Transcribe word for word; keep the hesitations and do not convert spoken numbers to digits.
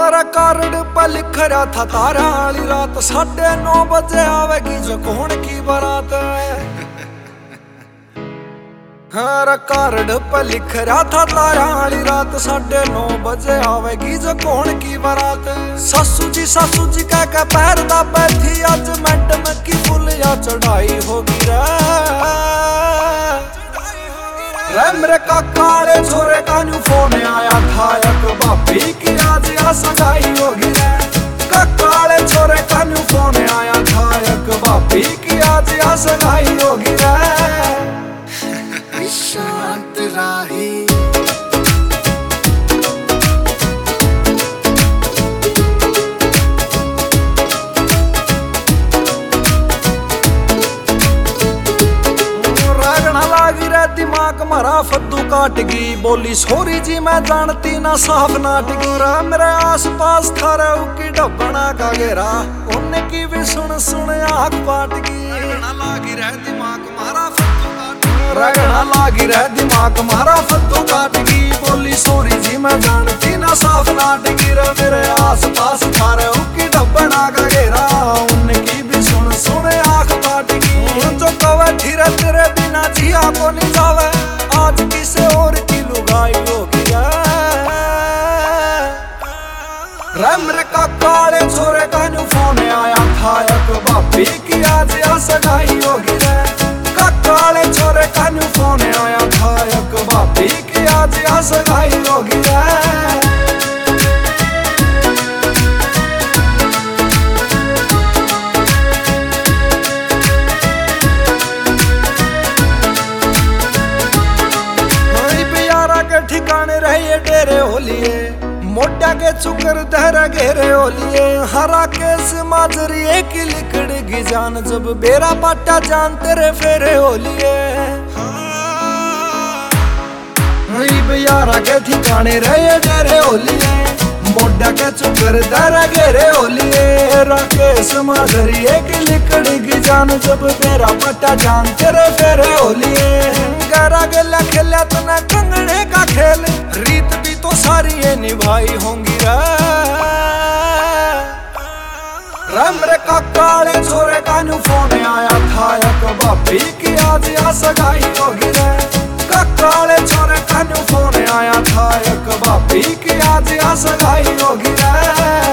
रे कार्ड पे लिख रहा था तारा वाली रात, साढ़े नौ बजे आवेगी जो कौन की बारात। रे कार्ड पे लिख रहा था तारा वाली रात, साढ़े नौ बजे आवेगी जो कौन की बारात। सासू जी सासू जी कह के पैर दा बैठी, आज मैडम की फुल या चढ़ाई होगी रे। रे मेरे काकाले छोरे का न्यू फोन आया था, एक भाभी की आज या सगाई होगी रे। काकाले छोरे का न्यू फोन आया था, एक भाभी की आज या सगाई होगी रे। शांत राही दिमाग मारा फद्दू काट गई, बोली सोरी जी मैं जानती ना साफ नाटकी। मेरे आस पास थारा की डबना का घेरा, उनकी भी सुन सुन आँख पाट गई। रगड़ा लागी रह दिमाग मारा फद्दू काट रगड़ा लागी रह दिमाग मारा फद्दू काट गई, बोली सोरी जी मैं जानती ना साफ नाटकी। मेरे आस पास थारा की डबना का घेरा, उनकी भी सुन सुन आँख पाट गई। जो कवे धीरे तेरे बिना जिया को नहीं जावे, आज किसे और की लुगाई होगी रे। मेरे काकाले छोरे का न्यू फोन आया था, एक भाभी की आज या सगाई होगी रे। काकाले छोरे का न्यू फोन आया था, एक भाभी की आज या सगाई होगी रे। ठिकाने रहे डेरे होलिए, मोटा के चुकर दहरा घेरे होलिए। हरा केस माजरी एक लिकड़गी जान, जब बेरा पाटा जान तेरे फेरे होलिए। यारा के ठिकाने रहे डेरे होलिए, मोटा के चुकर दहरा घेरे होलिए। राकेश माजरी एक लिकड़गी जान, जब बेरा पाटा जान तेरे फेरे होलिए। गरा गेला खेला तूने कंगने का खेल, रीत भी तो सारी ये निभाई होंगी रे। मेरे काकाले छोरे का न्यू फोन आया था, एक भाभी की आज या सगाई होगी रे। काकाले छोरे का न्यू फोन आया था, एक भाभी की आज या सगाई होगी रे।